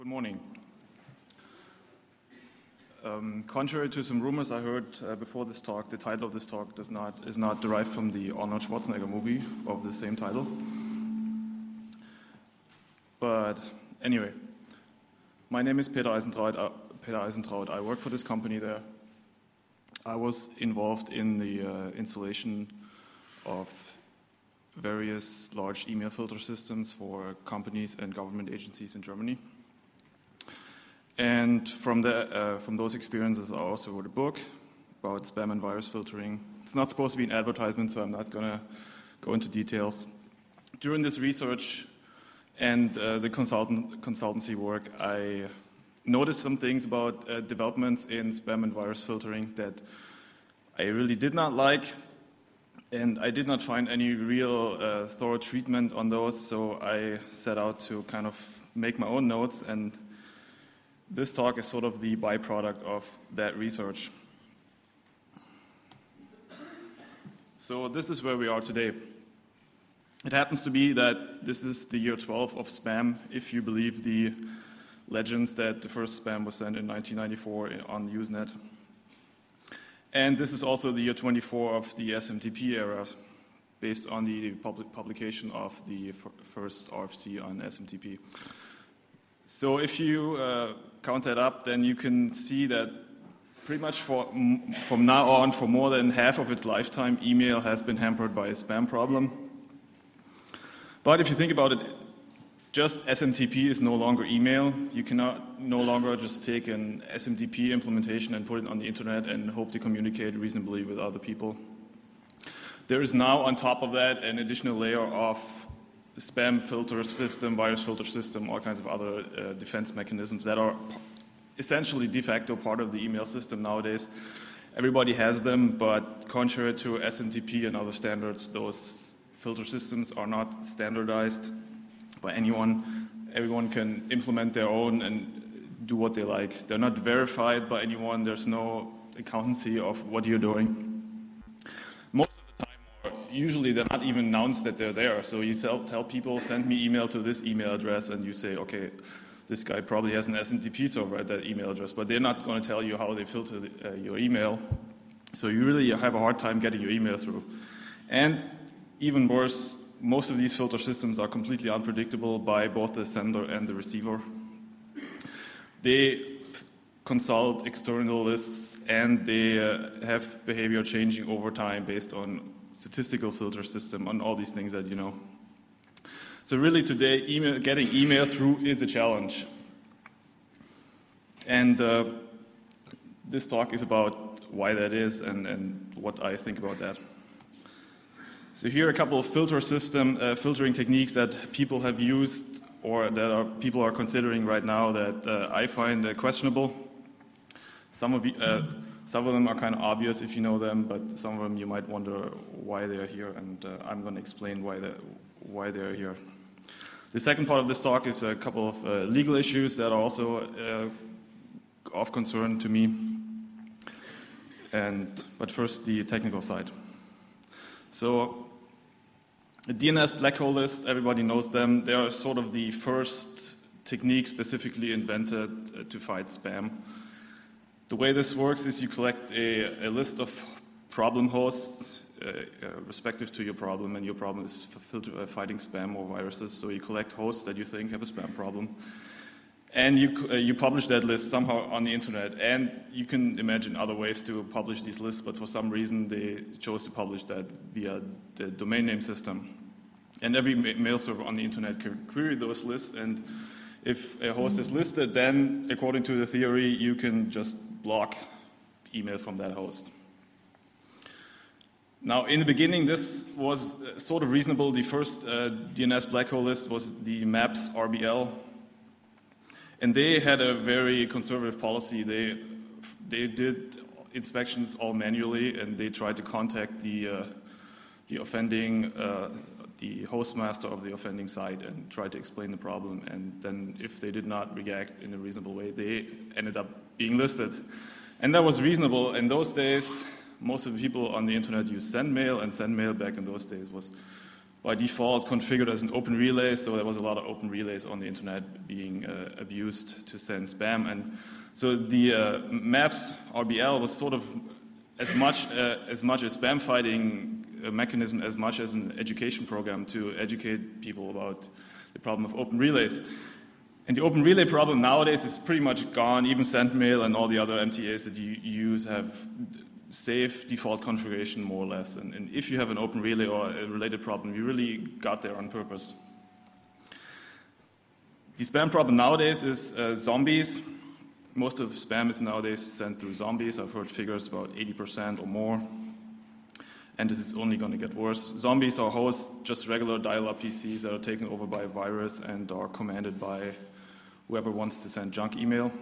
Good morning. Contrary to some rumors I heard before this talk, the title of this talk is not derived from the Arnold Schwarzenegger movie of the same title. But anyway, my name is Peter Eisentraut. I work for this company there. I was involved in the installation of various large email filter systems for companies and government agencies in Germany. And from those experiences, I also wrote a book about spam and virus filtering. It's not supposed to be an advertisement, so I'm not going to go into details. During this research and the consultancy work, I noticed some things about developments in spam and virus filtering that I really did not like, and I did not find any real thorough treatment on those, so I set out to kind of make my own notes, and this talk is sort of the byproduct of that research. So this is where we are today. It happens to be that this is the year 12 of spam, if you believe the legends that the first spam was sent in 1994 on Usenet. And this is also the year 24 of the SMTP era, based on the publication of the first RFC on SMTP. So if you count that up, then you can see that pretty much from now on, for more than half of its lifetime, email has been hampered by a spam problem. But if you think about it, just SMTP is no longer email. You cannot no longer just take an SMTP implementation and put it on the internet and hope to communicate reasonably with other people. There is now, on top of that, an additional layer of spam filter system, virus filter system, all kinds of other defense mechanisms that are essentially de facto part of the email system nowadays. Everybody has them, but contrary to SMTP and other standards, those filter systems are not standardized by anyone. Everyone can implement their own and do what they like. They're not verified by anyone. There's no accountancy of what you're doing. Most of the time, or usually they're not even announced that they're there. So you tell people, send me email to this email address, and you say, okay, this guy probably has an SMTP server at that email address, but they're not going to tell you how they filter your email. So you really have a hard time getting your email through. And even worse, most of these filter systems are completely unpredictable by both the sender and the receiver. They consult external lists, and they have behavior changing over time based on statistical filter system, on all these things that you know. So really today, getting email through is a challenge. And this talk is about why that is and what I think about that. So here are a couple of filtering techniques that people have used or that people are considering right now that I find questionable. Some of them are kind of obvious if you know them, but some of them you might wonder why they're here, and I'm going to explain why they're here. The second part of this talk is a couple of legal issues that are also of concern to me. But first, the technical side. So the DNS black hole list, everybody knows them. They are sort of the first technique specifically invented to fight spam. The way this works is you collect a list of problem hosts respective to your problem, and your problem is fighting spam or viruses. So you collect hosts that you think have a spam problem, and you publish that list somehow on the internet. And you can imagine other ways to publish these lists, but for some reason they chose to publish that via the domain name system. And every mail server on the internet can query those lists, and if a host is listed, then according to the theory, you can just block email from that host. Now, in the beginning, this was sort of reasonable. The first DNS black hole list was the MAPS RBL. And they had a very conservative policy. They did inspections all manually, and they tried to contact the offending, the host master of the offending site, and tried to explain the problem. And then if they did not react in a reasonable way, they ended up being listed. And that was reasonable. In those days, most of the people on the internet used SendMail, and SendMail back in those days was by default configured as an open relay, so there was a lot of open relays on the internet being abused to send spam. And so the MAPS RBL was sort of as much a spam fighting mechanism as much as an education program to educate people about the problem of open relays. And the open relay problem nowadays is pretty much gone. Even SendMail and all the other MTAs that you use have safe default configuration, more or less. And if you have an open relay or a related problem, you really got there on purpose. The spam problem nowadays is zombies. Most of spam is nowadays sent through zombies. I've heard figures about 80% or more. And this is only going to get worse. Zombies are hosts, just regular dial-up PCs that are taken over by a virus and are commanded by whoever wants to send junk email.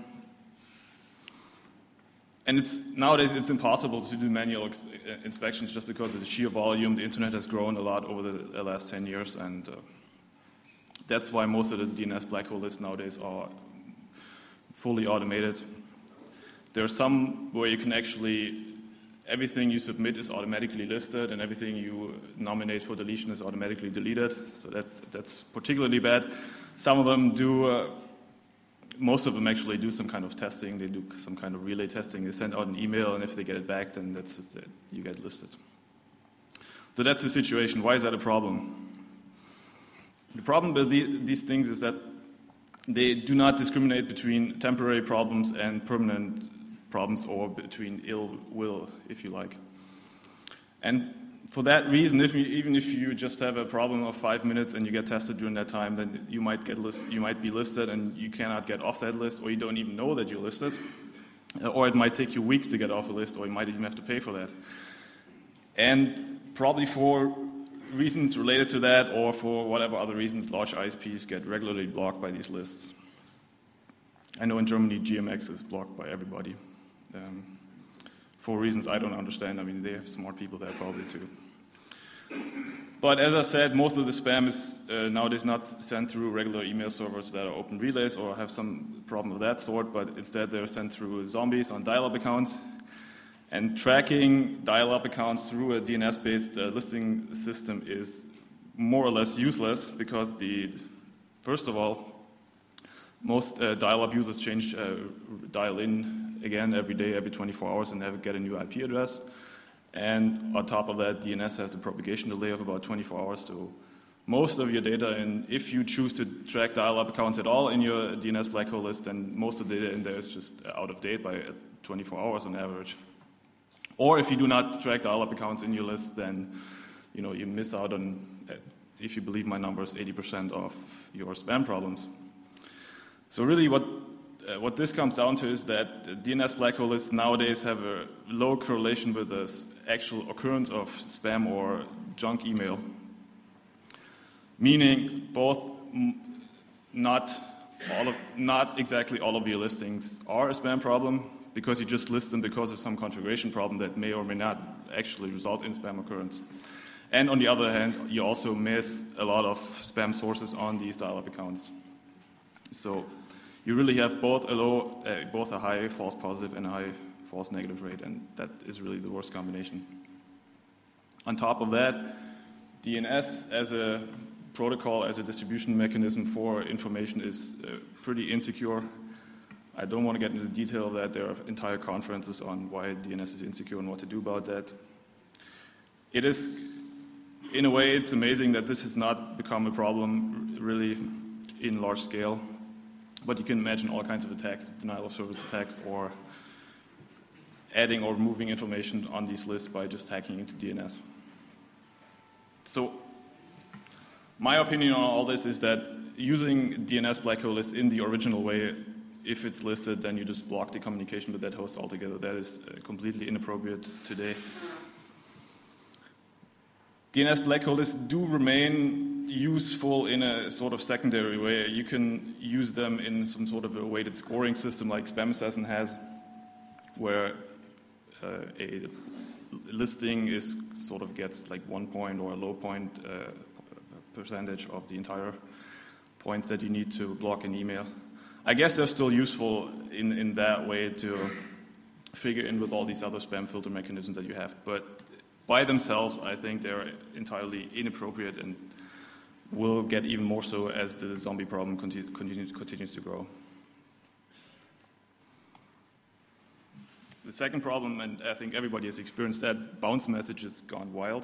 And nowadays it's impossible to do manual inspections just because of the sheer volume. The internet has grown a lot over the last 10 years, and that's why most of the DNS black hole lists nowadays are fully automated. There are some where you can actually, everything you submit is automatically listed and everything you nominate for deletion is automatically deleted. So that's particularly bad. Some of them do, most of them actually do some kind of testing. They do some kind of relay testing. They send out an email, and if they get it back, then you get listed. So that's the situation. Why is that a problem? The problem with these things is that they do not discriminate between temporary problems and permanent problems, or between ill will, if you like. And for that reason, even if you just have a problem of 5 minutes and you get tested during that time, then you might be listed and you cannot get off that list, or you don't even know that you're listed, or it might take you weeks to get off a list, or you might even have to pay for that. And probably for reasons related to that, or for whatever other reasons, large ISPs get regularly blocked by these lists. I know in Germany GMX is blocked by everybody. For reasons I don't understand. I mean, they have smart people there probably too. But as I said, most of the spam is nowadays not sent through regular email servers that are open relays or have some problem of that sort, but instead they're sent through zombies on dial-up accounts. And tracking dial-up accounts through a DNS-based listing system is more or less useless because first of all, most dial-up users dial in again every day, every 24 hours, and get a new IP address. And on top of that, DNS has a propagation delay of about 24 hours. So most of your data, and if you choose to track dial-up accounts at all in your DNS black hole list, then most of the data in there is just out of date by 24 hours on average. Or if you do not track dial-up accounts in your list, then you miss out on, if you believe my numbers, 80% of your spam problems. So really what this comes down to is that DNS black hole lists nowadays have a low correlation with the actual occurrence of spam or junk email. Meaning both not exactly all of your listings are a spam problem, because you just list them because of some configuration problem that may or may not actually result in spam occurrence. And on the other hand, you also miss a lot of spam sources on these dial-up accounts. So you really have both a high false positive and a high false negative rate, and that is really the worst combination. On top of that, DNS as a protocol, as a distribution mechanism for information is pretty insecure. I don't want to get into the detail of that. There are entire conferences on why DNS is insecure and what to do about that. It is, in a way, it's amazing that this has not become a problem really in large scale. But you can imagine all kinds of attacks, denial of service attacks, or adding or removing information on these lists by just hacking into DNS. So my opinion on all this is that using DNS black hole lists in the original way, if it's listed, then you just block the communication with that host altogether. That is completely inappropriate today. DNS black hole lists do remain useful in a sort of secondary way. You can use them in some sort of a weighted scoring system like Spam Assassin has, where a listing gets like 1 point or a low point percentage of the entire points that you need to block an email. I guess they're still useful in that way to figure in with all these other spam filter mechanisms that you have, but by themselves, I think they're entirely inappropriate and will get even more so as the zombie problem continues to grow. The second problem, and I think everybody has experienced that, bounce messages gone wild.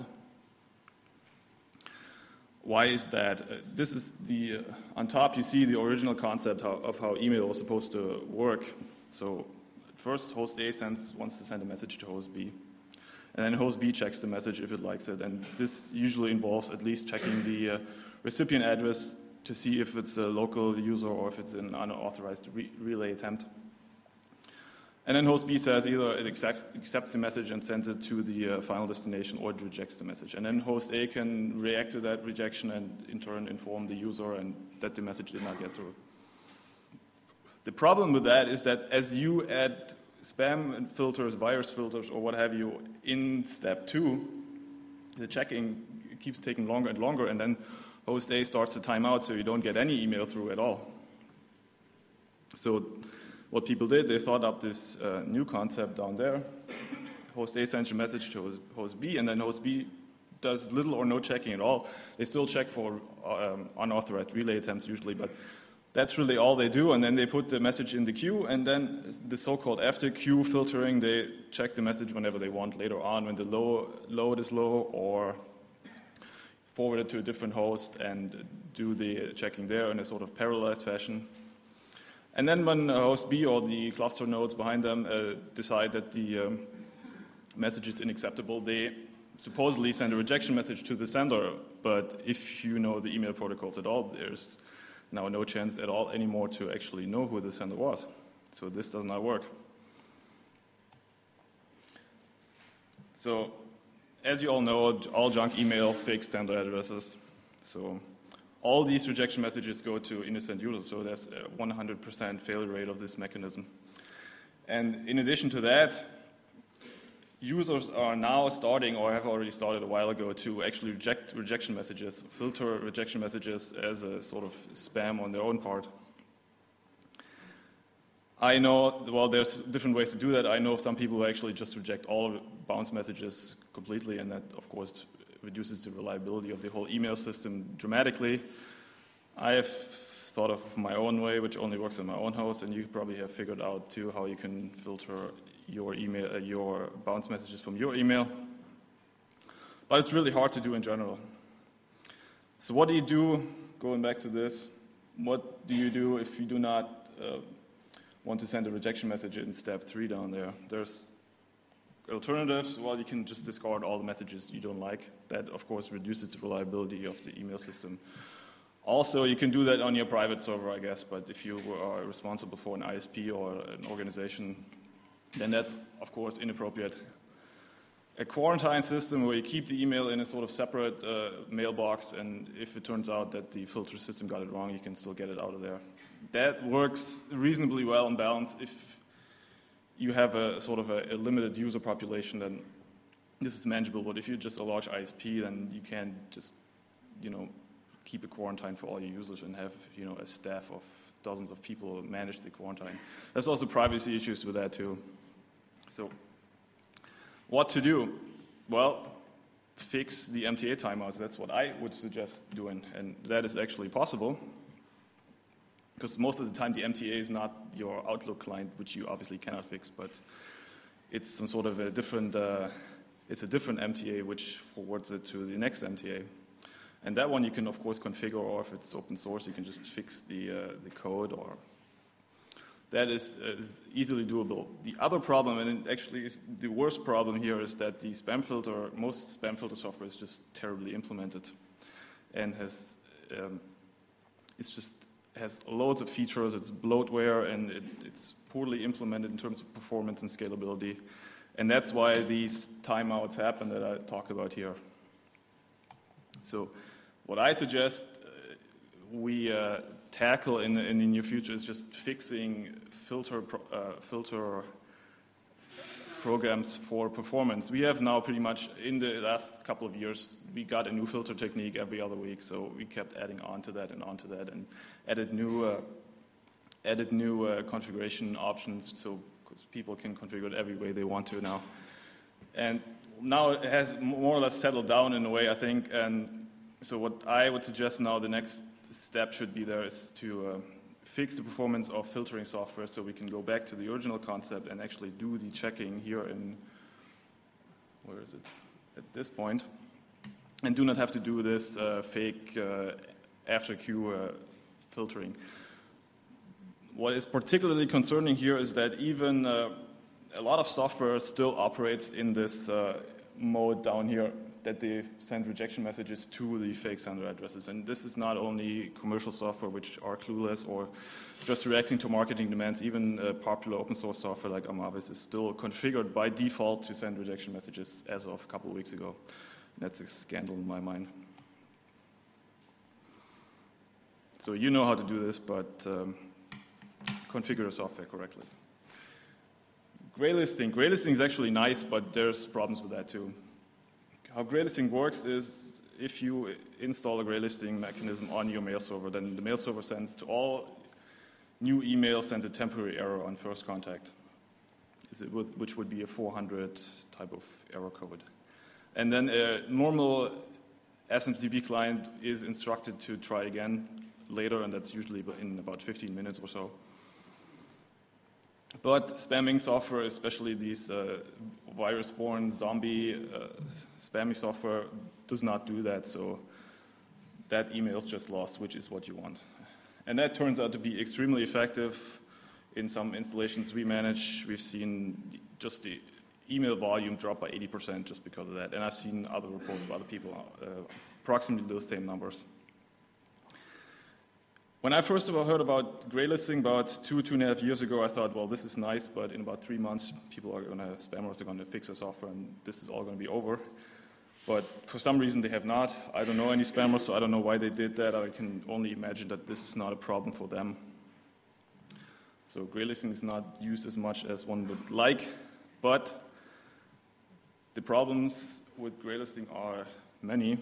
Why is that? This is on top you see the original concept of how email was supposed to work. So at first host A wants to send a message to host B. And then host B checks the message if it likes it. And this usually involves at least checking the recipient address to see if it's a local user or if it's an unauthorized relay attempt. And then host B says either it accepts the message and sends it to the final destination, or it rejects the message. And then host A can react to that rejection and in turn inform the user and that the message did not get through. The problem with that is that as you add spam filters, virus filters, or what have you in step 2, the checking keeps taking longer and longer, and then host A starts to time out so you don't get any email through at all. So what people did, they thought up this new concept down there. Host A sends a message to host B, and then host B does little or no checking at all. They still check for unauthorized relay attempts usually, but that's really all they do. And then they put the message in the queue, and then the so-called after queue filtering, they check the message whenever they want later on when the load is low, or forward it to a different host and do the checking there in a sort of parallelized fashion. And then when host B or the cluster nodes behind them decide that the message is unacceptable, they supposedly send a rejection message to the sender. But if you know the email protocols at all, there's now no chance at all anymore to actually know who the sender was. So this does not work. So as you all know, all junk email fakes sender addresses. So all these rejection messages go to innocent users, so there's a 100% failure rate of this mechanism. And in addition to that, users are now starting, or have already started a while ago, to actually reject rejection messages, filter rejection messages as a sort of spam on their own part. I know, well, there's different ways to do that. I know some people who actually just reject all bounce messages completely, and that, of course, reduces the reliability of the whole email system dramatically. I have thought of my own way, which only works on my own host, and you probably have figured out too how you can filter your email, your bounce messages from your email. But it's really hard to do in general. So what do you do, going back to this, what do you do if you do not want to send a rejection message in step 3 down there? There's alternatives. Well, you can just discard all the messages you don't like. That, of course, reduces the reliability of the email system. Also, you can do that on your private server, I guess, but if you are responsible for an ISP or an organization, then that's, of course, inappropriate. A quarantine system where you keep the email in a sort of separate mailbox, and if it turns out that the filter system got it wrong, you can still get it out of there. That works reasonably well in balance. If you have a sort of a limited user population, then this is manageable. But if you're just a large ISP, then you can't just, keep a quarantine for all your users and have, a staff of dozens of people manage the quarantine. There's also privacy issues with that too. So, what to do? Well, fix the MTA timeouts. That's what I would suggest doing, and that is actually possible. Because most of the time the MTA is not your Outlook client, which you obviously cannot fix, but it's some sort of a different, it's a different MTA which forwards it to the next MTA. And that one you can, of course, configure, or if it's open source, you can just fix the code, or that is easily doable. The other problem, and it actually is the worst problem here, is that the most spam filter software is just terribly implemented and has loads of features, it's bloatware, and it's poorly implemented in terms of performance and scalability. And that's why these timeouts happen that I talked about here. So what I suggest we tackle in the near future is just fixing filter programs for performance. We have now pretty much, in the last couple of years, we got a new filter technique every other week, so we kept adding on to that, and added new configuration options, so because people can configure it every way they want to now. And now it has more or less settled down in a way, I think, and so what I would suggest now, the next step should be there is to fix the performance of filtering software so we can go back to the original concept and actually do the checking here in, where is it, at this point, and do not have to do this fake after queue filtering. What is particularly concerning here is that even a lot of software still operates in this mode down here, that they send rejection messages to the fake sender addresses. And this is not only commercial software which are clueless or just reacting to marketing demands. Even popular open source software like Amavis is still configured by default to send rejection messages as of a couple of weeks ago. That's a scandal in my mind. So you know how to do this, but configure your software correctly. Graylisting. Graylisting is actually nice, but there's problems with that too. How graylisting works is if you install a graylisting mechanism on your mail server, then the mail server sends to all new emails, sends a temporary error on first contact, which would be a 400 type of error code. And then a normal SMTP client is instructed to try again later, and that's usually in about 15 minutes or so. But spamming software, especially these virus-born zombie spamming software, does not do that, so that email is just lost, which is what you want. And that turns out to be extremely effective. In some installations we manage, we've seen just the email volume drop by 80% just because of that. And I've seen other reports of other people, approximately those same numbers. When I first of all heard about graylisting about 2.5 years ago, I thought, well, this is nice, but in about 3 months, spammers are going to fix the software, and this is all going to be over. But for some reason, they have not. I don't know any spammers, so I don't know why they did that. I can only imagine that this is not a problem for them. So graylisting is not used as much as one would like, but the problems with graylisting are many.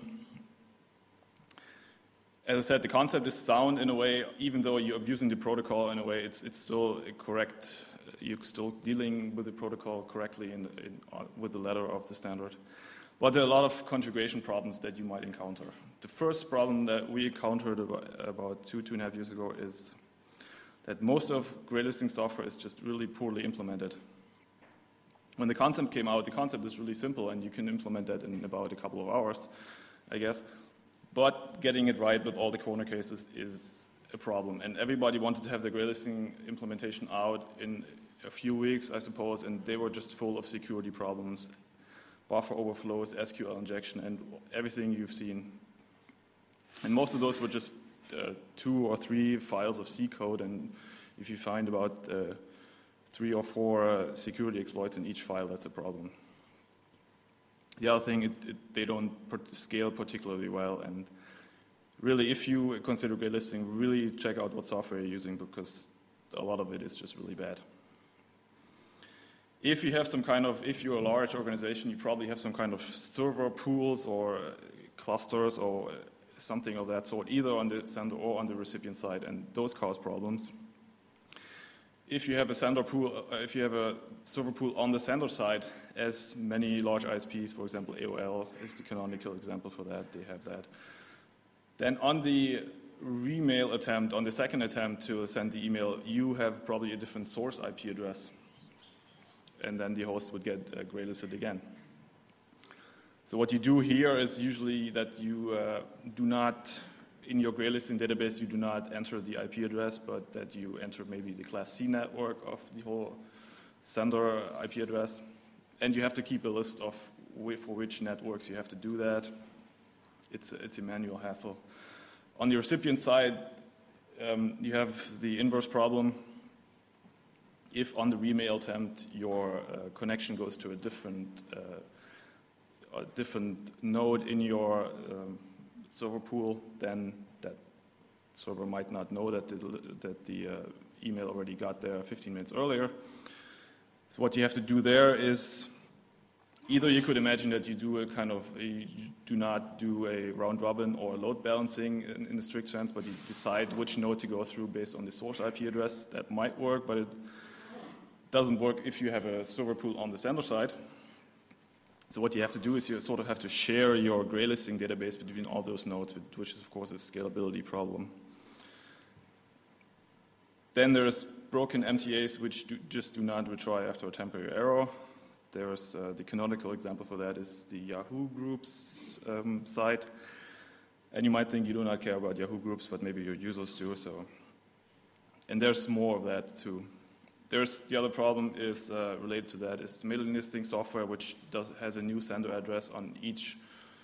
As I said, the concept is sound in a way, even though you're abusing the protocol in a way, it's still correct. You're still dealing with the protocol correctly with the letter of the standard. But there are a lot of configuration problems that you might encounter. The first problem that we encountered about 2.5 years ago is that most of graylisting software is just really poorly implemented. When the concept came out, the concept is really simple, and you can implement that in about a couple of hours, I guess. But getting it right with all the corner cases is a problem. And everybody wanted to have the graylisting implementation out in a few weeks, I suppose, and they were just full of security problems, buffer overflows, SQL injection, and everything you've seen. And most of those were just 2 or 3 files of C code, and if you find about 3 or 4 security exploits in each file, that's a problem. The other thing, they don't scale particularly well, and really, if you consider graylisting, really check out what software you're using, because a lot of it is just really bad. If you have if you're a large organization, you probably have some kind of server pools or clusters or something of that sort, either on the sender or on the recipient side, and those cause problems. If you have a sender pool, if you have a server pool on the sender side, as many large ISPs, for example, AOL is the canonical example for that, they have that. Then on the remail attempt, on the second attempt to send the email, you have probably a different source IP address, and then the host would get graylisted again. So what you do here is usually that you do not, in your graylisting database, you do not enter the IP address, but that you enter maybe the class C network of the whole sender IP address. And you have to keep a list of for which networks you have to do that. It's a manual hassle. On the recipient side, you have the inverse problem. If on the remail attempt your connection goes to a different node in your server pool, then that server might not know that the email already got there 15 minutes earlier. So what you have to do there is either you could imagine that you do you do not do a round robin or load balancing in the strict sense, but you decide which node to go through based on the source IP address. That might work, but it doesn't work if you have a server pool on the sender side. So what you have to do is you sort of have to share your gray listing database between all those nodes, which is of course a scalability problem. Then there's broken MTAs which just do not retry after a temporary error. There's the canonical example for that is the Yahoo Groups site. And you might think you do not care about Yahoo Groups, but maybe your users do. So, and there's more of that too. There's the other problem is related to that is mailing listing software, which has a new sender address on each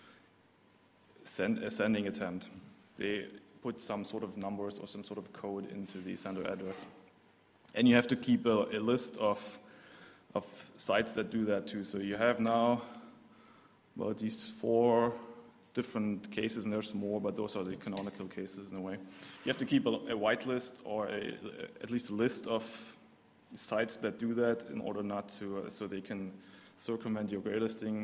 sending attempt. They put some sort of numbers or some sort of code into the sender address. And you have to keep a list of sites that do that too. So you have now about these 4 different cases, and there's more, but those are the canonical cases in a way. You have to keep a whitelist or at least a list of sites that do that in order not to, so they can circumvent your gray listing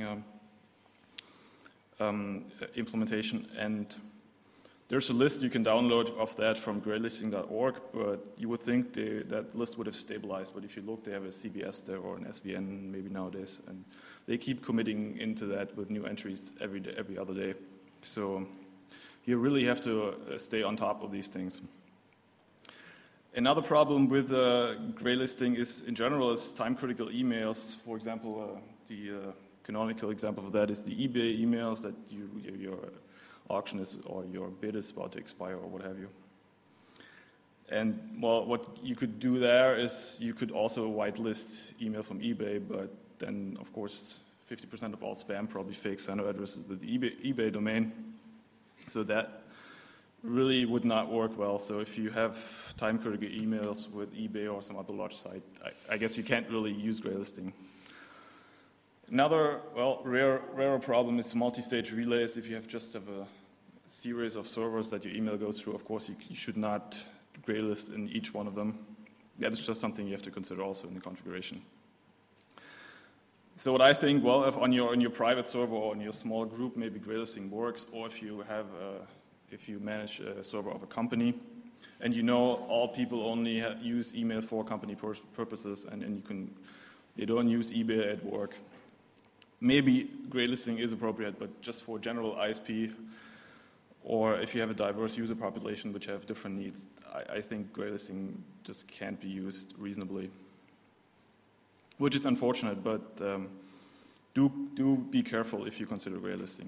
implementation. And there's a list you can download of that from graylisting.org, but you would think that list would have stabilized. But if you look, they have a CBS there or an SVN maybe nowadays, and they keep committing into that with new entries every other day. So you really have to stay on top of these things. Another problem with gray listing is, in general, is time-critical emails. For example, the canonical example of that is the eBay emails that your auction is or your bid is about to expire or what have you. And well, what you could do there is you could also whitelist email from eBay, but then of course 50% of all spam probably fake sender addresses with the eBay domain. So that really would not work well. So if you have time-critical emails with eBay or some other large site, I guess you can't really use gray listing. Another, well, rarer problem is multi-stage relays. If you have a series of servers that your email goes through, of course, you should not gray list in each one of them. That is just something you have to consider also in the configuration. So what I think, well, if on your private server or on your small group, maybe gray listing works, or if you manage a server of a company, and you know all people only use email for company purposes, and they don't use eBay at work. Maybe gray listing is appropriate, but just for general ISP, or if you have a diverse user population which have different needs, I think gray listing just can't be used reasonably. Which is unfortunate, but do be careful if you consider gray listing.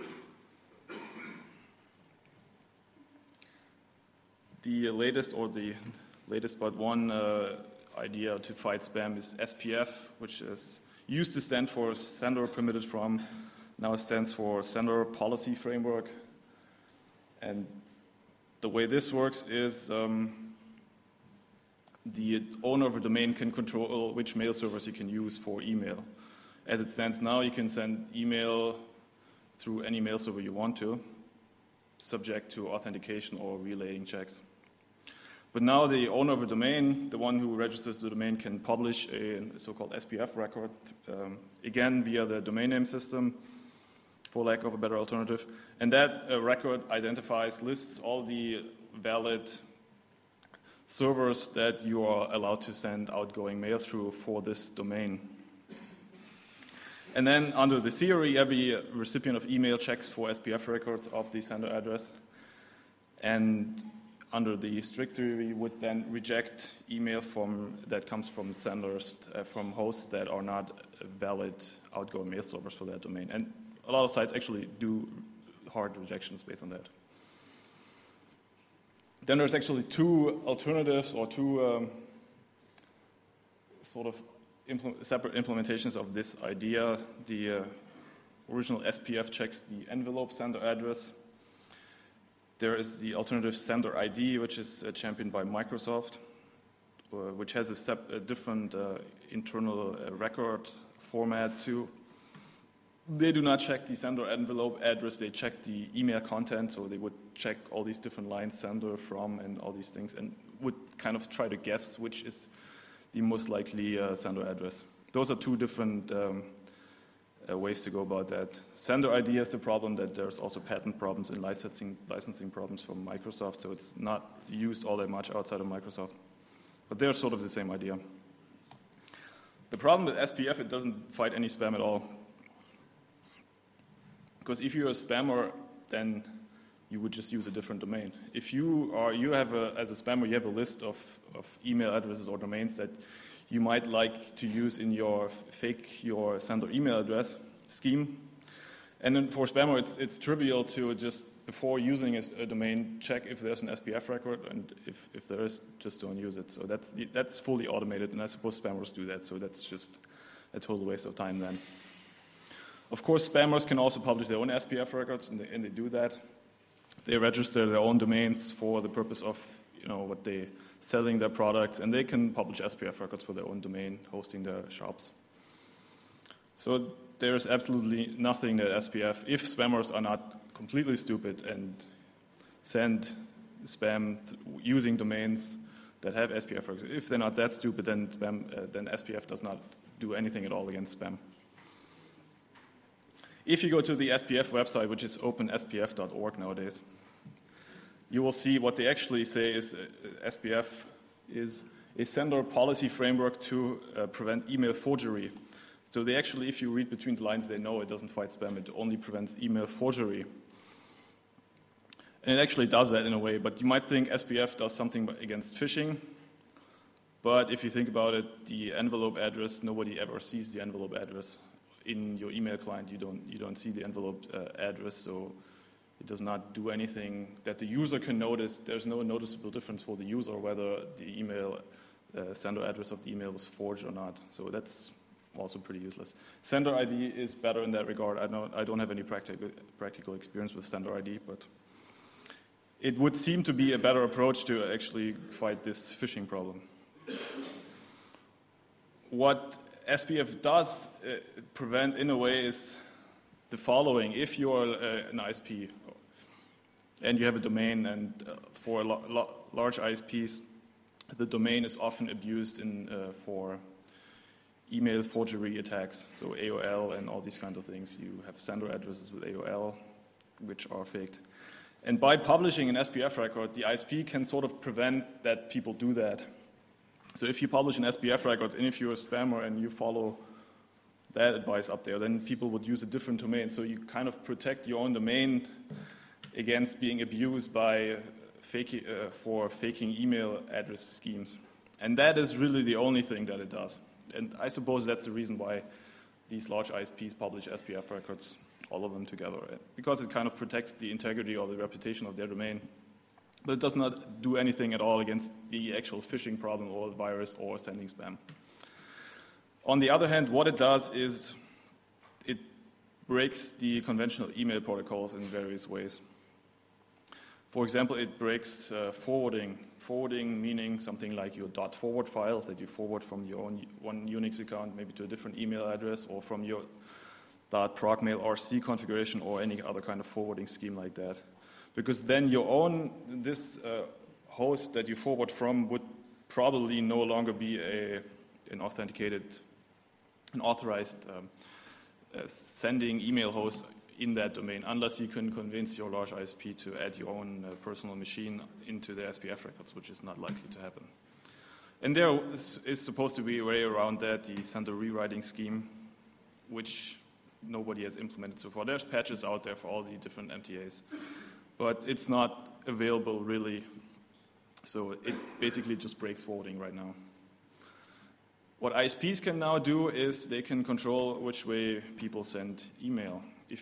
The latest but one idea to fight spam is SPF, which is used to stand for Sender Permitted From, now it stands for Sender Policy Framework. And the way this works is the owner of a domain can control which mail servers you can use for email. As it stands now, you can send email through any mail server you want to, subject to authentication or relaying checks. But now the owner of a domain, the one who registers the domain, can publish a so-called SPF record, again via the domain name system, for lack of a better alternative. And that record lists all the valid servers that you are allowed to send outgoing mail through for this domain. And then under the theory, every recipient of email checks for SPF records of the sender address. And under the strict theory, would then reject email that comes from senders, from hosts that are not valid outgoing mail servers for that domain. And a lot of sites actually do hard rejections based on that. Then there's actually 2 alternatives or 2 sort of separate implementations of this idea. The original SPF checks the envelope sender address. There is the alternative Sender ID, which is championed by Microsoft, which has a different internal record format too. They do not check the sender envelope address, they check the email content, so they would check all these different lines, sender, from, and all these things, and would kind of try to guess which is the most likely sender address. Those are 2 different ways to go about that. Sender ID has the problem that there's also patent problems and licensing problems from Microsoft, so it's not used all that much outside of Microsoft. But they're sort of the same idea. The problem with SPF, it doesn't fight any spam at all. Because if you're a spammer, then you would just use a different domain. If you have as a spammer, you have a list of email addresses or domains that you might like to use in your sender email address scheme. And then for spammer, it's trivial to just, before using a domain, check if there's an SPF record, and if there is, just don't use it. So that's fully automated, and I suppose spammers do that, so that's just a total waste of time then. Of course, spammers can also publish their own SPF records, and they do that. They register their own domains for the purpose of what they selling their products, and they can publish SPF records for their own domain, hosting their shops. So there's absolutely nothing that SPF, if spammers are not completely stupid and send spam using domains that have SPF records, if they're not that stupid, then SPF does not do anything at all against spam. If you go to the SPF website, which is openspf.org nowadays, you will see what they actually say is SPF is a sender policy framework to prevent email forgery. So they actually, if you read between the lines, they know it doesn't fight spam, it only prevents email forgery. And it actually does that in a way, but you might think SPF does something against phishing. But if you think about it, the envelope address, nobody ever sees the envelope address. In your email client, you don't see the envelope address, so it does not do anything that the user can notice. There's no noticeable difference for the user whether the email sender address of the email was forged or not. So that's also pretty useless. Sender ID is better in that regard. I don't have any practical experience with sender ID, but it would seem to be a better approach to actually fight this phishing problem. What SPF does prevent, in a way, is the following. If you're an ISP and you have a domain, and for large ISPs, the domain is often abused for email forgery attacks, so AOL and all these kinds of things. You have sender addresses with AOL, which are faked. And by publishing an SPF record, the ISP can sort of prevent that people do that. So if you publish an SPF record, and if you're a spammer and you follow that advice up there, then people would use a different domain. So you kind of protect your own domain against being abused by for faking email address schemes. And that is really the only thing that it does. And I suppose that's the reason why these large ISPs publish SPF records, all of them together, because it kind of protects the integrity or the reputation of their domain. But it does not do anything at all against the actual phishing problem or virus or sending spam. On the other hand, what it does is it breaks the conventional email protocols in various ways. For example, it breaks forwarding. Forwarding meaning something like your .forward file that you forward from your own one Unix account maybe to a different email address, or from your .procmail RC configuration or any other kind of forwarding scheme like that. Because then your own, host that you forward from would probably no longer be an authorized sending email host in that domain, unless you can convince your large ISP to add your own personal machine into the SPF records, which is not likely to happen. And there is supposed to be a way around that, the sender rewriting scheme, which nobody has implemented so far. There's patches out there for all the different MTAs, but it's not available really. So it basically just breaks forwarding right now. What ISPs can now do is they can control which way people send email.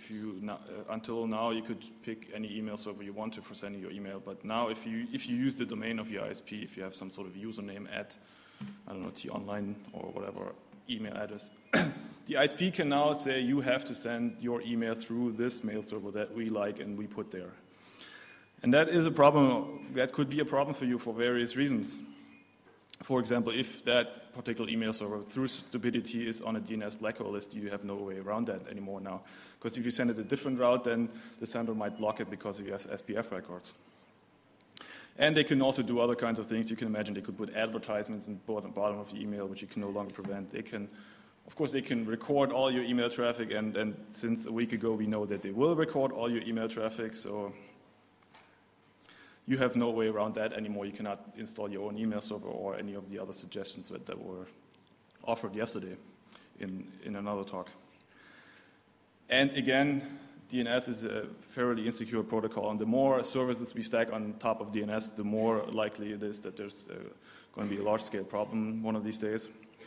Until now, you could pick any email server you want to for sending your email, but now if you use the domain of your ISP, if you have some sort of username at, I don't know, T-Online or whatever email address, the ISP can now say you have to send your email through this mail server that we like and we put there. And that is a problem. That could be a problem for you for various reasons. For example, if that particular email server, through stupidity, is on a DNS black hole list, you have no way around that anymore now. Because if you send it a different route, then the sender might block it because you have SPF records. And they can also do other kinds of things. You can imagine they could put advertisements in the bottom of the email, which you can no longer prevent. They can record all your email traffic, and since a week ago we know that they will record all your email traffic, so you have no way around that anymore. You cannot install your own email server or any of the other suggestions that were offered yesterday in another talk. And again, DNS is a fairly insecure protocol, and the more services we stack on top of DNS, the more likely it is that there's going to be a large-scale problem one of these days.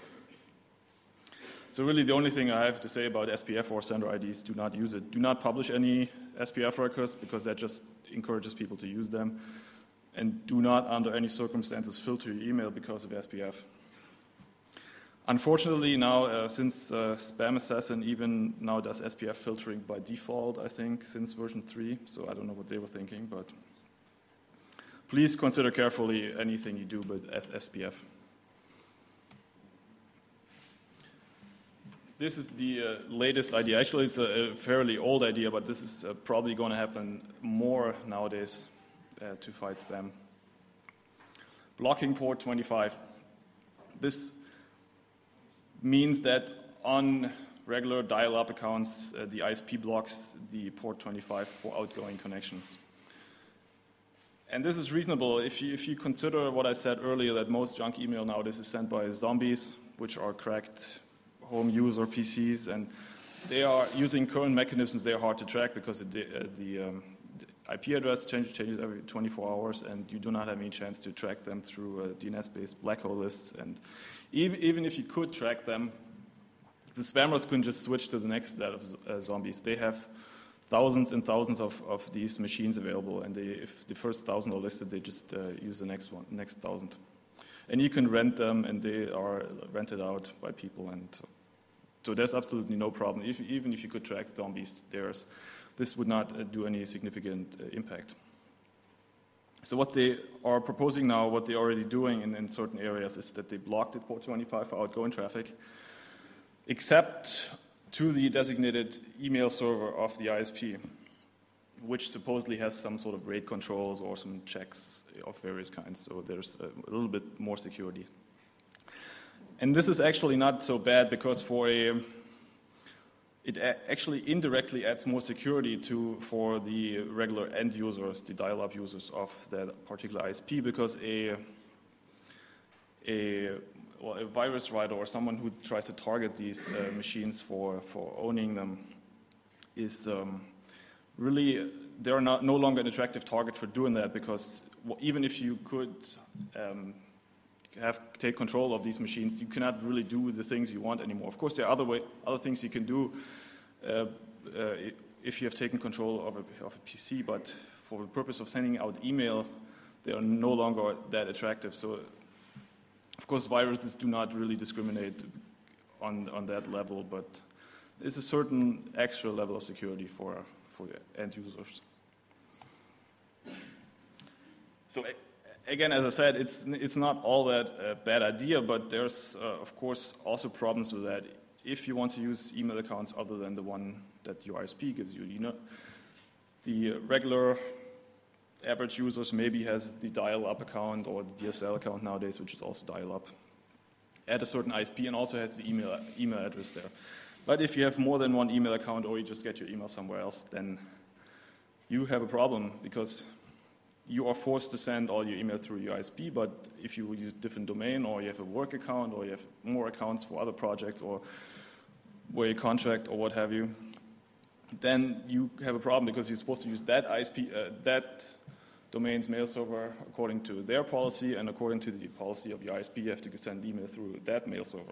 So really the only thing I have to say about SPF or sender IDs, do not use it. Do not publish any SPF records, because that just encourages people to use them. And do not, under any circumstances, filter your email because of SPF. Unfortunately, now, since Spam Assassin even now does SPF filtering by default, I think, since version 3, so I don't know what they were thinking, but please consider carefully anything you do with SPF. This is the latest idea. Actually, it's a fairly old idea, but this is probably going to happen more nowadays to fight spam. Blocking port 25. This means that on regular dial-up accounts, the ISP blocks the port 25 for outgoing connections. And this is reasonable if you consider what I said earlier, that most junk email nowadays is sent by zombies, which are cracked home user PCs, and they are using current mechanisms. They are hard to track because the IP address changes every 24 hours, and you do not have any chance to track them through DNS-based black hole lists. And even if you could track them, the spammers couldn't just switch to the next set of zombies. They have thousands and thousands of these machines available, and if the first 1,000 are listed, they just use the next 1,000. And you can rent them, and they are rented out by people. And so there's absolutely no problem. Even if you could track zombies, this would not do any significant impact. So what they are proposing now, what they're already doing in certain areas, is that they blocked port 25 for outgoing traffic, except to the designated email server of the ISP, which supposedly has some sort of RAID controls or some checks of various kinds. So there's a little bit more security. And this is actually not so bad, because it actually indirectly adds more security for the regular end users, the dial-up users of that particular ISP, because a virus writer or someone who tries to target these machines for owning them is really, they're no longer an attractive target for doing that, because even if you could take control of these machines, you cannot really do the things you want anymore. Of course, there are other things you can do if you have taken control of a PC, but for the purpose of sending out email, they are no longer that attractive. So, of course, viruses do not really discriminate on that level, but there's a certain extra level of security for end users. So again, as I said, it's not all that a bad idea, but there's, of course, also problems with that. If you want to use email accounts other than the one that your ISP gives you, the regular average users maybe has the dial-up account or the DSL account nowadays, which is also dial-up, at a certain ISP, and also has the email address there. But if you have more than one email account, or you just get your email somewhere else, then you have a problem, because you are forced to send all your email through your ISP. But if you use a different domain, or you have a work account, or you have more accounts for other projects, or where you contract, or what have you, then you have a problem, because you're supposed to use that ISP, that domain's mail server according to their policy, and according to the policy of your ISP, you have to send email through that mail server.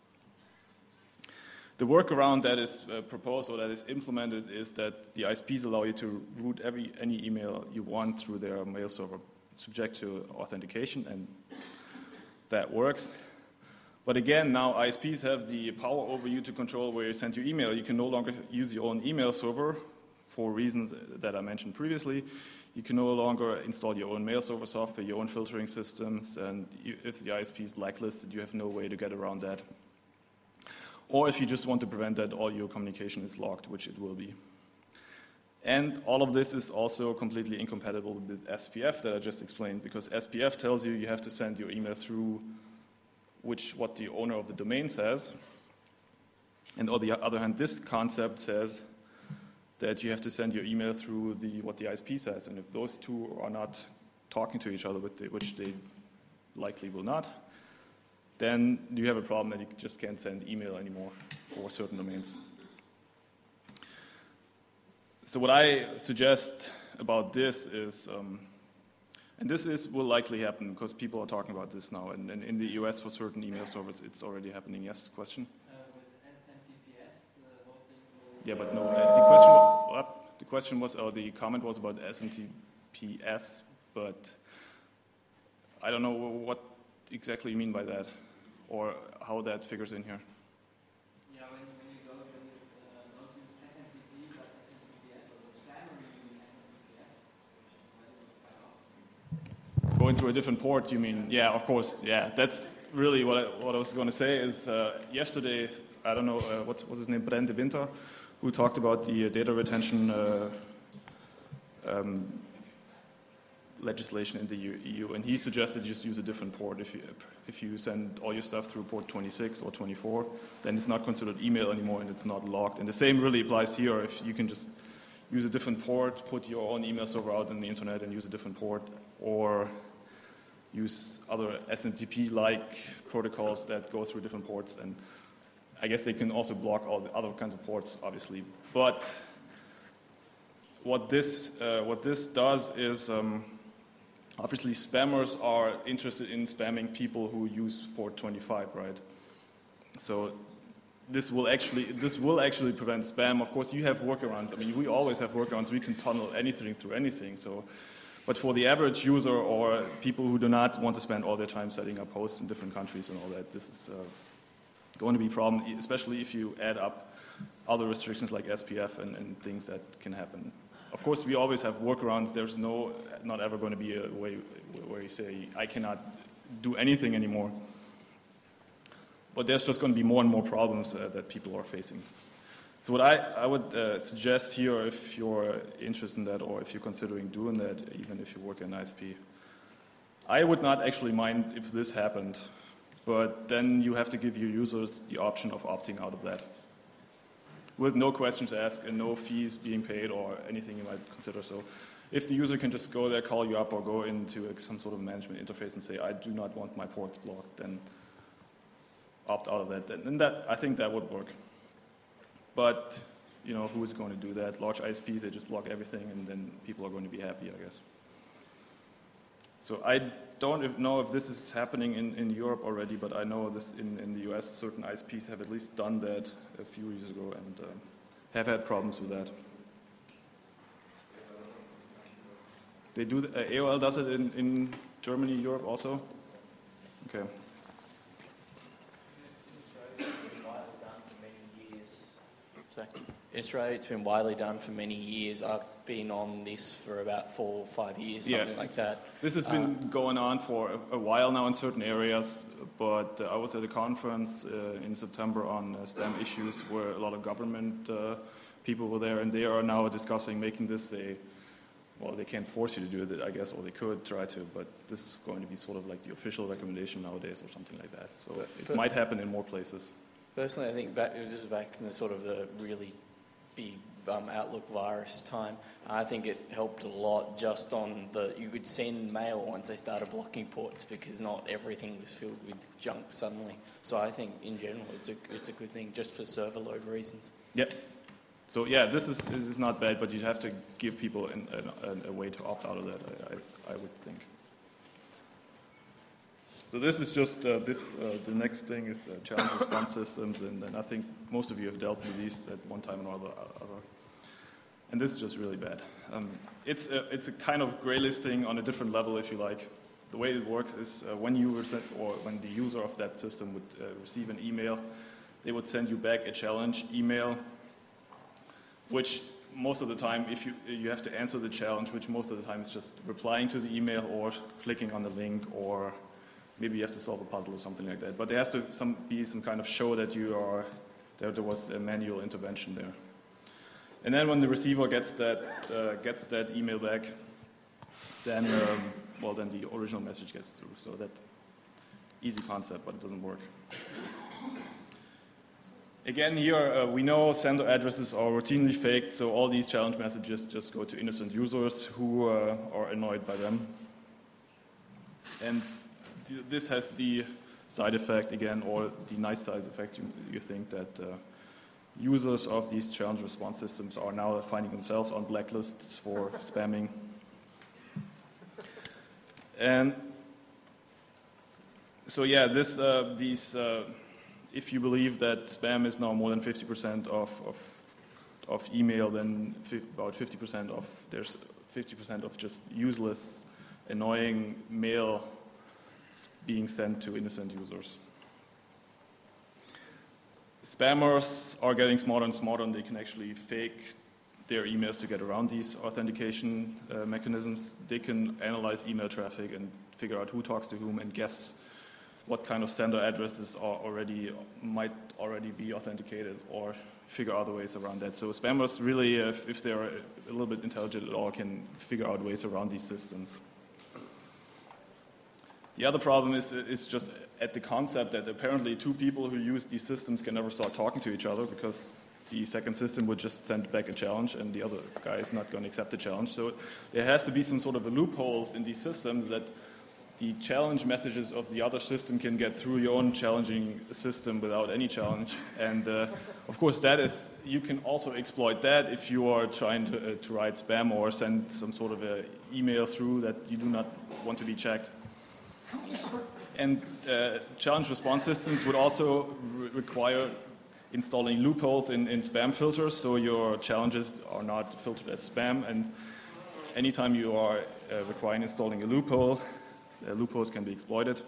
The workaround that is proposed or that is implemented is that the ISPs allow you to route any email you want through their mail server, subject to authentication, and that works. But again, now ISPs have the power over you to control where you send your email. You can no longer use your own email server for reasons that I mentioned previously. You can no longer install your own mail server software, your own filtering systems, and if the ISP is blacklisted, you have no way to get around that. Or if you just want to prevent that all your communication is logged, which it will be. And all of this is also completely incompatible with SPF that I just explained, because SPF tells you you have to send your email through what the owner of the domain says. And on the other hand, this concept says that you have to send your email through what the ISP says. And if those two are not talking to each other, which they likely will not, then you have a problem that you just can't send email anymore for certain domains. So what I suggest about this is, and will likely happen because people are talking about this now, and in the US for certain email servers, it's already happening. Yes, question? With SMTPS, the whole thing will... Yeah, but no, the question was, or the comment was about SMTPS, but I don't know what exactly you mean by that, or how that figures in here. Yeah, when you go for this, don't use SMTP, but SMTPS, or the spammer using SMTPS, which is quite Going through a different port, you mean? Yeah, of course. Yeah, that's really what I was going to say is yesterday, I don't know, what was his name, Brent de Winter, who talked about the data retention legislation in the EU, and he suggested just use a different port. If you send all your stuff through port 26 or 24, then it's not considered email anymore and it's not logged. And the same really applies here. If you can just use a different port, put your own email server out on the internet and use a different port, or use other SMTP-like protocols that go through different ports. And I guess they can also block all the other kinds of ports, obviously. But what this does is, obviously spammers are interested in spamming people who use port 25, right? So this will actually prevent spam. Of course, you have workarounds. I mean, we always have workarounds. We can tunnel anything through anything. So, but for the average user or people who do not want to spend all their time setting up hosts in different countries and all that, this is going to be a problem, especially if you add up other restrictions like SPF and things that can happen. Of course, we always have workarounds. There's not ever going to be a way where you say, I cannot do anything anymore. But there's just going to be more and more problems that people are facing. So what I would suggest here, if you're interested in that or if you're considering doing that, even if you work in ISP, I would not actually mind if this happened, but then you have to give your users the option of opting out of that, with no questions asked and no fees being paid or anything you might consider. So if the user can just go there, call you up, or go into some sort of management interface and say, I do not want my ports blocked, then opt out of that. And I think that would work. But, you know, who is going to do that? Large ISPs, they just block everything, and then people are going to be happy, I guess. So I don't know if this is happening in Europe already, but I know this in the US, certain ISPs have at least done that a few years ago and have had problems with that. They do. AOL does it in Germany, Europe also? Okay. In Australia, it's been widely done for many years. I've been on this for about 4 or 5 years, something like that. This has been going on for a while now in certain areas, but I was at a conference in September on spam issues where a lot of government people were there, and they are now discussing making this well, they can't force you to do it, I guess, or they could try to, but this is going to be sort of like the official recommendation nowadays or something like that. So it might happen in more places. Personally, I think this was back in the sort of the really big Outlook virus time. I think it helped a lot just on you could send mail once they started blocking ports because not everything was filled with junk suddenly. So I think in general it's a good thing just for server load reasons. Yep. So yeah, this is not bad, but you have to give people a way to opt out of that, I would think. So this is just the next thing is challenge response systems, and I think most of you have dealt with these at one time or other. And this is just really bad. It's a kind of gray listing on a different level, if you like. The way it works is when the user of that system would receive an email, they would send you back a challenge email, which most of the time, if you have to answer the challenge, which most of the time is just replying to the email or clicking on the link, or maybe you have to solve a puzzle or something like that. But there has to be some kind of show that there was a manual intervention there. And then when the receiver gets that email back, then then the original message gets through. So that's easy concept, but it doesn't work. Again, here we know sender addresses are routinely faked, so all these challenge messages just go to innocent users who are annoyed by them. And this has the side effect again, or the nice side effect, you think, that users of these challenge response systems are now finding themselves on blacklists for spamming. And so yeah, if you believe that spam is now more than 50% of email, then about 50% of just useless, annoying mail being sent to innocent users. Spammers are getting smarter and smarter, and they can actually fake their emails to get around these authentication mechanisms. They can analyze email traffic and figure out who talks to whom and guess what kind of sender addresses might already be authenticated, or figure other ways around that. So spammers really, if they're a little bit intelligent at all, can figure out ways around these systems. The other problem is just at the concept that apparently two people who use these systems can never start talking to each other, because the second system would just send back a challenge and the other guy is not going to accept the challenge. So there has to be some sort of a loopholes in these systems that the challenge messages of the other system can get through your own challenging system without any challenge. And of course, you can also exploit that if you are trying to write spam or send some sort of a email through that you do not want to be checked. And challenge response systems would also require installing loopholes in spam filters, so your challenges are not filtered as spam. And anytime you are requiring installing a loophole, loopholes can be exploited.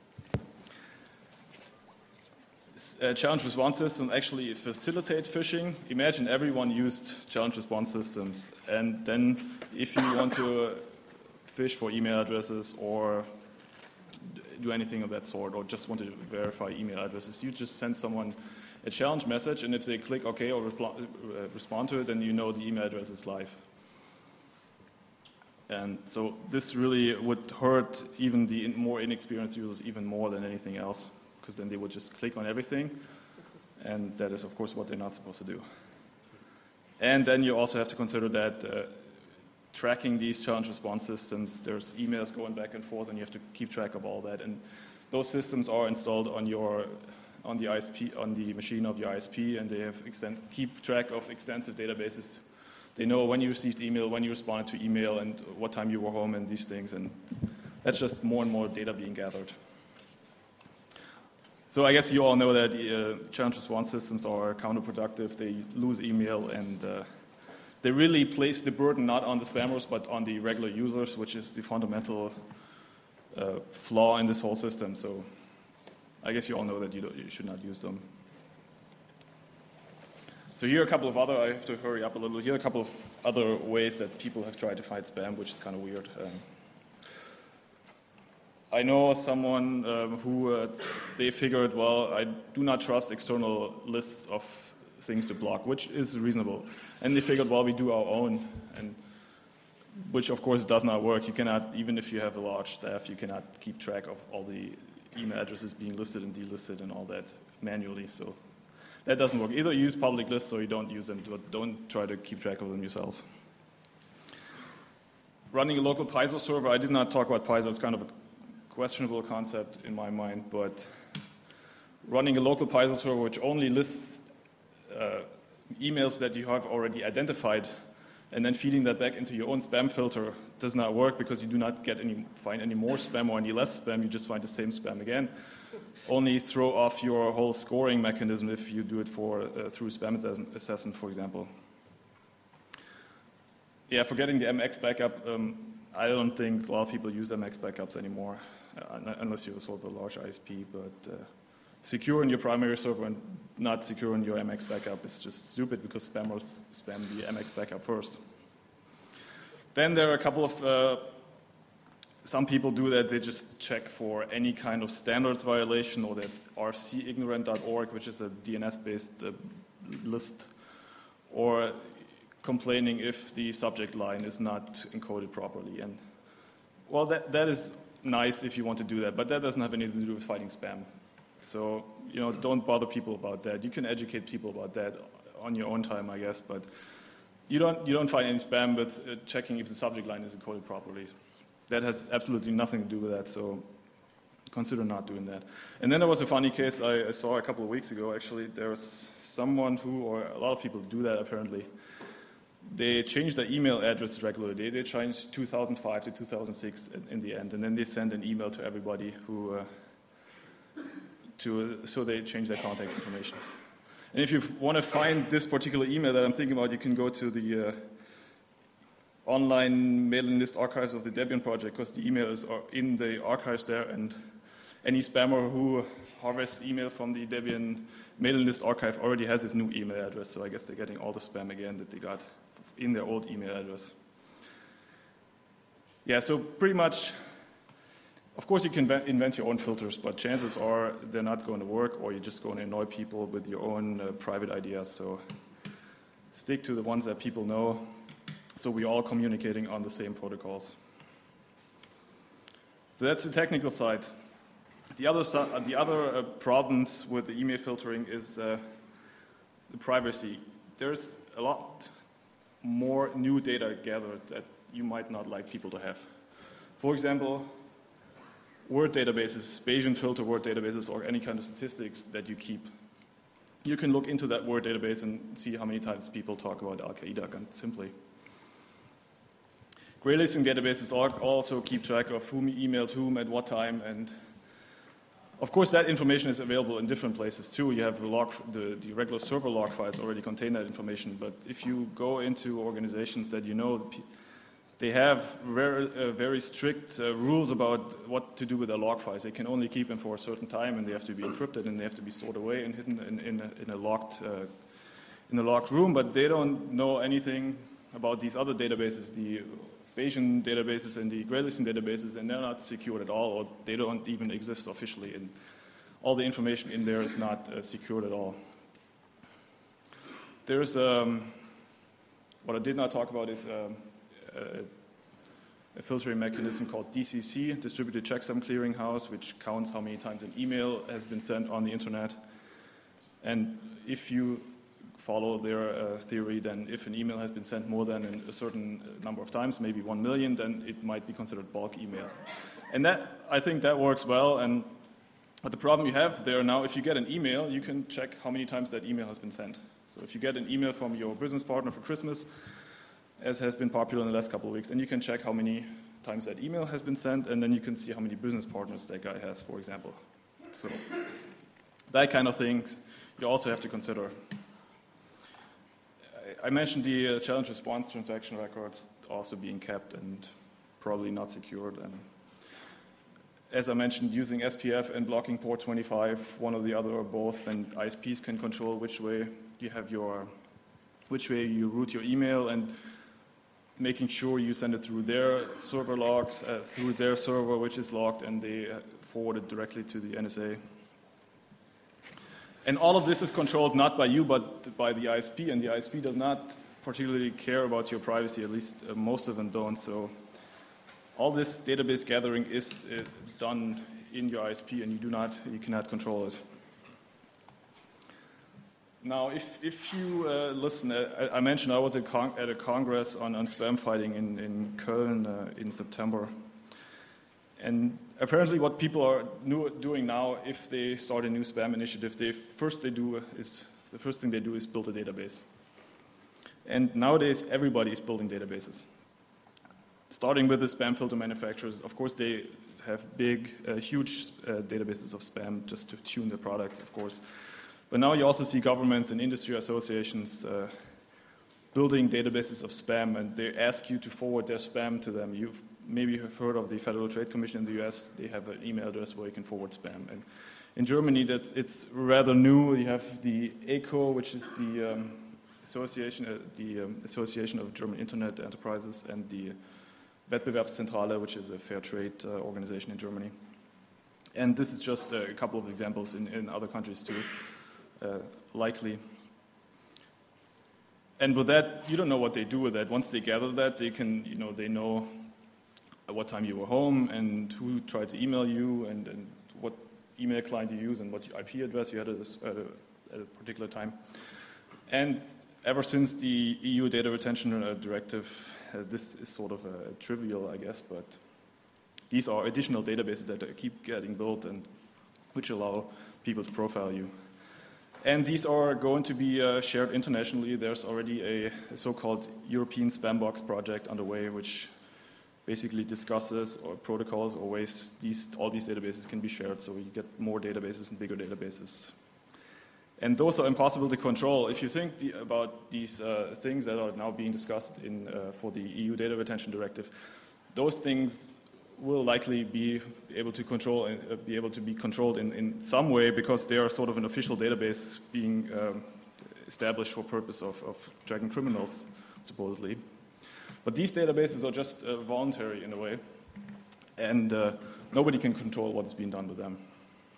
Challenge response systems actually facilitate phishing. Imagine everyone used challenge response systems, and then if you want to phish for email addresses or do anything of that sort, or just want to verify email addresses, you just send someone a challenge message, and if they click OK or respond to it, then you know the email address is live. And so this really would hurt even the more inexperienced users even more than anything else, because then they would just click on everything, and that is, of course, what they're not supposed to do. And then you also have to consider that tracking these challenge response systems, there's emails going back and forth, and you have to keep track of all that. And those systems are installed on the ISP, on the machine of your ISP, and they have keep track of extensive databases. They know when you received email, when you responded to email, and what time you were home, and these things. And that's just more and more data being gathered. So I guess you all know that challenge response systems are counterproductive. They lose email, and they really place the burden not on the spammers, but on the regular users, which is the fundamental flaw in this whole system. So I guess you all know that you should not use them. So here are a couple of other, I have to hurry up a little, here are a couple of other ways that people have tried to fight spam, which is kind of weird. I know someone who they figured, well, I do not trust external lists of things to block, which is reasonable. And they figured, well, we do our own, and which of course does not work. You cannot, even if you have a large staff, you cannot keep track of all the email addresses being listed and delisted and all that manually. So that doesn't work. Either use public lists or you don't use them, but don't try to keep track of them yourself. Running a local Paizo server, I did not talk about Paizo. It's kind of a questionable concept in my mind, but running a local Paizo server which only lists emails that you have already identified and then feeding that back into your own spam filter does not work, because you do not find any more spam or any less spam. You just find the same spam again. Only throw off your whole scoring mechanism if you do it through Spam Assassin, for example. Yeah, for getting the MX backup, I don't think a lot of people use MX backups anymore, unless you're sort of a large ISP. But secure in your primary server and not secure in your MX backup is just stupid, because spammers spam the MX backup first. Then there are a couple of some people do that. They just check for any kind of standards violation, or there's rcignorant.org, which is a DNS-based list, or complaining if the subject line is not encoded properly. And well, that is nice if you want to do that, but that doesn't have anything to do with fighting spam. So don't bother people about that. You can educate people about that on your own time, I guess, but you don't find any spam with checking if the subject line is encoded properly. That has absolutely nothing to do with that, so consider not doing that. And then there was a funny case I saw a couple of weeks ago, actually. There was someone who, or a lot of people do that apparently, they changed their email address regularly. They changed 2005 to 2006 in the end, and then they send an email to everybody so they change their contact information. And if you want to find this particular email that I'm thinking about, you can go to the online mailing list archives of the Debian project, because the email is in the archives there, and any spammer who harvests email from the Debian mailing list archive already has his new email address, so I guess they're getting all the spam again that they got in their old email address. Yeah, so pretty much, of course you can invent your own filters, but chances are they're not going to work, or you're just going to annoy people with your own private ideas, so stick to the ones that people know, so we're all communicating on the same protocols. So that's the technical side. The other problems with the email filtering is the privacy. There's a lot more new data gathered that you might not like people to have. For example, word databases, Bayesian filter word databases, or any kind of statistics that you keep. You can look into that word database and see how many times people talk about Al-Qaeda, simply. Gray listing databases also keep track of whom emailed whom at what time, and of course that information is available in different places too. You have the regular server log files already contain that information, but if you go into organizations that you know, they have very strict rules about what to do with their log files. They can only keep them for a certain time, and they have to be encrypted, and they have to be stored away and hidden in a locked room, but they don't know anything about these other databases, the Bayesian databases and the gray listing databases, and they're not secured at all, or they don't even exist officially, and all the information in there is not secured at all. There's what I did not talk about is a filtering mechanism called DCC, Distributed Checksum Clearinghouse, which counts how many times an email has been sent on the internet. And if you follow their theory, then if an email has been sent more than a certain number of times, maybe 1 million, then it might be considered bulk email. And I think that works well. But the problem you have there now, if you get an email, you can check how many times that email has been sent. So if you get an email from your business partner for Christmas, as has been popular in the last couple of weeks, and you can check how many times that email has been sent, and then you can see how many business partners that guy has, for example. So that kind of things you also have to consider. I mentioned the challenge response transaction records also being kept and probably not secured. And as I mentioned, using SPF and blocking port 25, one or the other or both, then ISPs can control which way you route your email, and making sure you send it through their server logs, through their server, which is logged, and they forward it directly to the NSA. And all of this is controlled not by you, but by the ISP, and the ISP does not particularly care about your privacy, at least most of them don't. So all this database gathering is done in your ISP, and you cannot control it. Now, if you listen, I mentioned I was at a congress on spam fighting in Köln in September. And apparently what people are doing now, if they start a new spam initiative, the first thing they do is build a database. And nowadays, everybody is building databases. Starting with the spam filter manufacturers, of course, they have huge databases of spam just to tune the products, of course. But now you also see governments and industry associations building databases of spam, and they ask you to forward their spam to them. You've maybe heard of the Federal Trade Commission in the US. They have an email address where you can forward spam. And in Germany, it's rather new. You have the ECO, which is the Association of German Internet Enterprises, and the Wettbewerbszentrale, which is a fair trade organization in Germany. And this is just a couple of examples in other countries too, likely. And with that, you don't know what they do with that. Once they gather that, they know at what time you were home and who tried to email you and what email client you use and what IP address you had at a particular time. And ever since the EU Data Retention Directive, this is sort of trivial, I guess, but These are additional databases that keep getting built and which allow people to profile you. And these are going to be shared internationally. There's already a so-called European Spambox project underway, which basically discusses or protocols or ways all these databases can be shared, so you get more databases and bigger databases. And those are impossible to control. If you think about these things that are now being discussed for the EU Data Retention Directive, those things will likely be able to be controlled in some way, because they are sort of an official database being established for purpose of tracking criminals, supposedly. But these databases are just voluntary in a way, and nobody can control what is being done with them.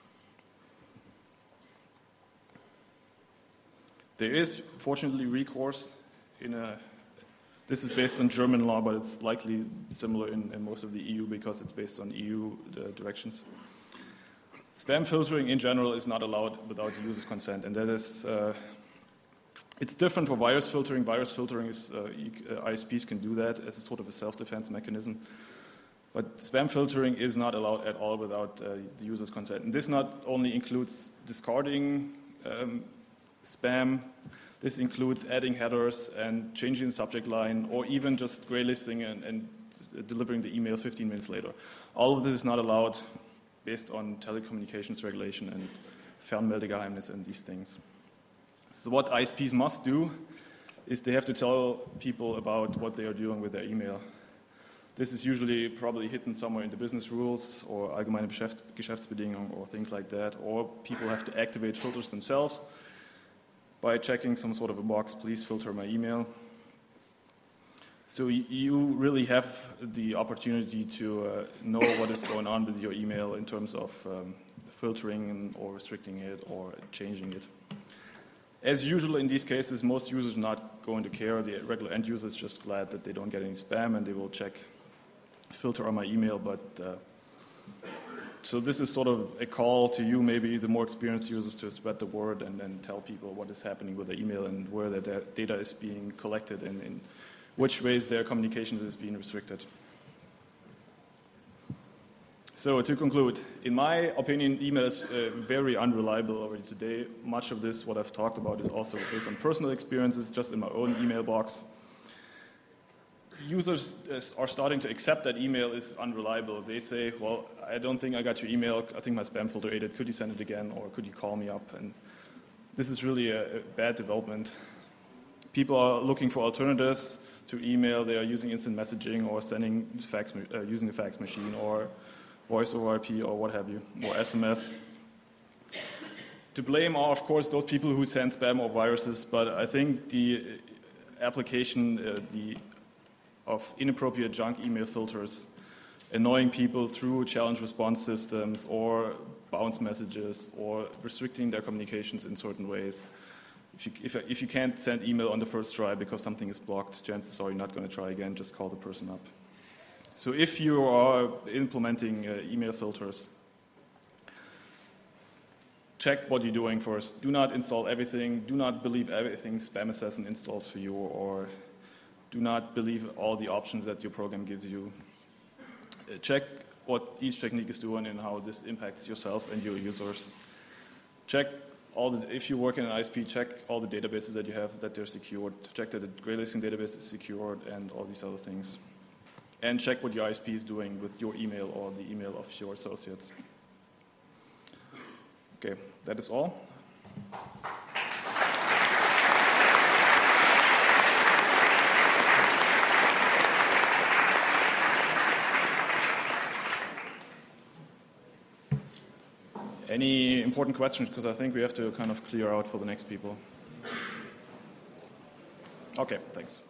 There is, fortunately, recourse this is based on German law, but it's likely similar in most of the EU because it's based on EU directions. Spam filtering in general is not allowed without the user's consent, and that is, it's different for virus filtering. Virus filtering is, ISPs can do that as a sort of a self-defense mechanism. But spam filtering is not allowed at all without the user's consent. And this not only includes discarding spam, this includes adding headers and changing the subject line, or even just graylisting and delivering the email 15 minutes later. All of this is not allowed based on telecommunications regulation and Fernmeldegeheimnis and these things. So what ISPs must do is they have to tell people about what they are doing with their email. This is usually probably hidden somewhere in the business rules or allgemeine Geschäftsbedingungen or things like that, or people have to activate filters themselves by checking some sort of a box, please filter my email. So you really have the opportunity to know what is going on with your email in terms of filtering or restricting it or changing it. As usual in these cases, most users are not going to care. The regular end user is just glad that they don't get any spam, and they will check filter on my email. But so this is sort of a call to you, maybe the more experienced users, to spread the word and then tell people what is happening with their email and where their data is being collected and in which ways their communication is being restricted. So to conclude, in my opinion, email is very unreliable already today. Much of this, what I've talked about, is also based on personal experiences, just in my own email box. Users are starting to accept that email is unreliable. They say, well, I don't think I got your email. I think my spam filter ate it. Could you send it again, or could you call me up? And this is really a bad development. People are looking for alternatives to email. They are using instant messaging or sending fax, using a fax machine or voice over IP or what have you, or SMS. To blame are, of course, those people who send spam or viruses, but I think the application of inappropriate junk email filters, annoying people through challenge response systems or bounce messages or restricting their communications in certain ways. If you can't send email on the first try because something is blocked, chances are you're not going to try again, just call the person up. So if you are implementing email filters, check what you're doing first. Do not install everything. Do not believe everything Spam Assassin installs for you, or do not believe all the options that your program gives you. Check what each technique is doing and how this impacts yourself and your users. Check if you work in an ISP, check all the databases that you have, that they're secured. Check that the graylisting database is secured and all these other things. And check what your ISP is doing with your email or the email of your associates. Okay, that is all. Any important questions? Because I think we have to kind of clear out for the next people. Okay, thanks.